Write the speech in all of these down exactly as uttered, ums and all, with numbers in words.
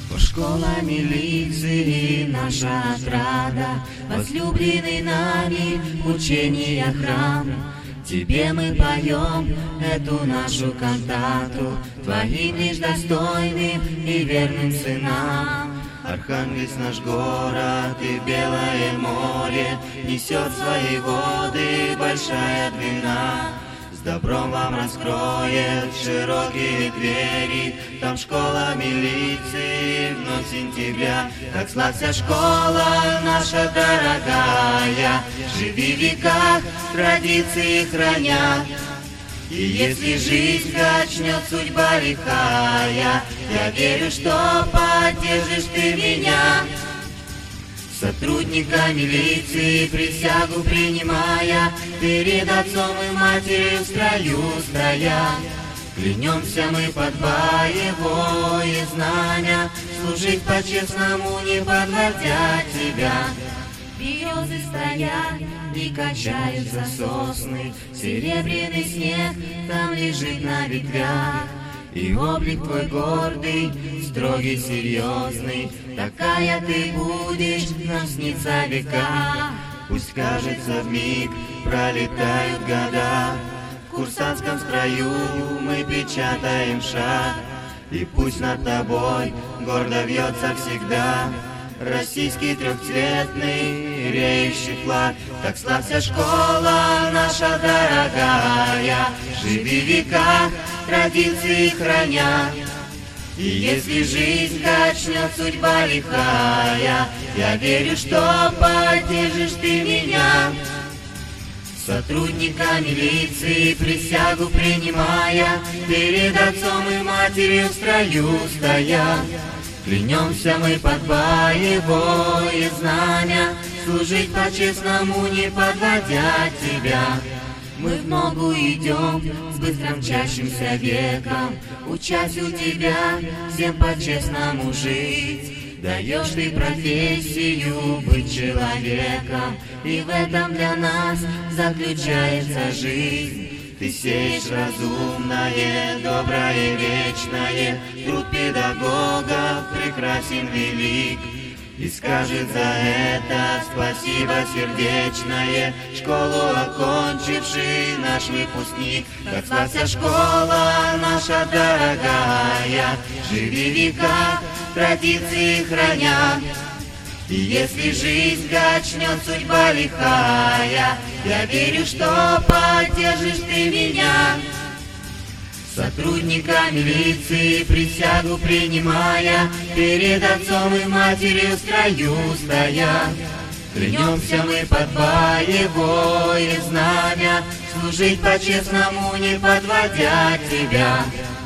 Школа милиции, наша отрада, возлюбленный нами учения храм. Тебе мы поем эту нашу кантату, Твоим лишь достойным и верным сынам. Архангельск наш город и белое море несет свои воды большая длина. С добром вам раскроет широкие двери, там школа милиции вновь сентября. Так славься, школа наша дорогая, живи в веках, традиции храня. И если жизнь качнет судьба лихая, я верю, что поддержишь ты меня. Сотрудника милиции присягу принимая, перед отцом и матерью в строю стоя, клянемся мы под боевое знамя, служить по-честному, не подводя тебя. Березы стоят и качаются сосны, серебряный снег там лежит на ветвях. И облик твой гордый, строгий, серьезный, такая ты будешь, нам снится века. Пусть кажется вмиг пролетают года, в курсантском строю мы печатаем шаг. И пусть над тобой гордо вьется всегда российский трехцветный реющий флаг. Так славься, школа наша дорогая, живи в веках, традиции храня. И если жизнь качнет судьба лихая, я верю, что поддержишь ты меня. Сотрудника милиции присягу принимая, перед отцом и матерью в строю стоя, клянемся мы под боевое знамя, служить по-честному, не подводя тебя. Мы в ногу идем с быстро мчащимся веком, учась у тебя всем по-честному жить. Даешь ты профессию быть человеком, и в этом для нас заключается жизнь. Ты сеешь разумное, доброе, вечное, труд педагога прекрасен, велик. И скажет за это спасибо сердечное школу окончивший наш выпускник. Так славься, школа наша дорогая, живи в веках, традиции храня. И если жизнь качнет судьба лихая, я верю, что поддержишь ты меня. Сотрудника милиции присягу принимая, перед отцом и матерью в строю стоя, клянемся мы под боевое знамя, служить по-честному, не подводя тебя.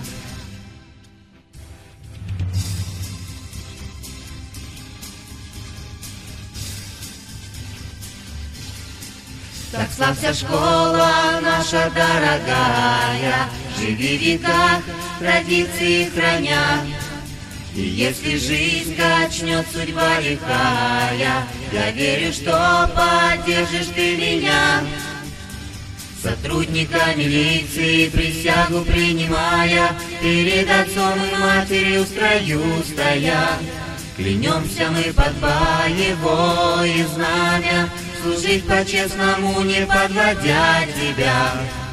Так славься, школа наша дорогая, живи в веках, традиции храня. И если жизнь качнет судьба лихая, я верю, что поддержишь ты меня. Сотрудника милиции присягу принимая, перед отцом и матерью в строю стоя, клянемся мы под боевое знамя, служить по-честному, не подводя тебя.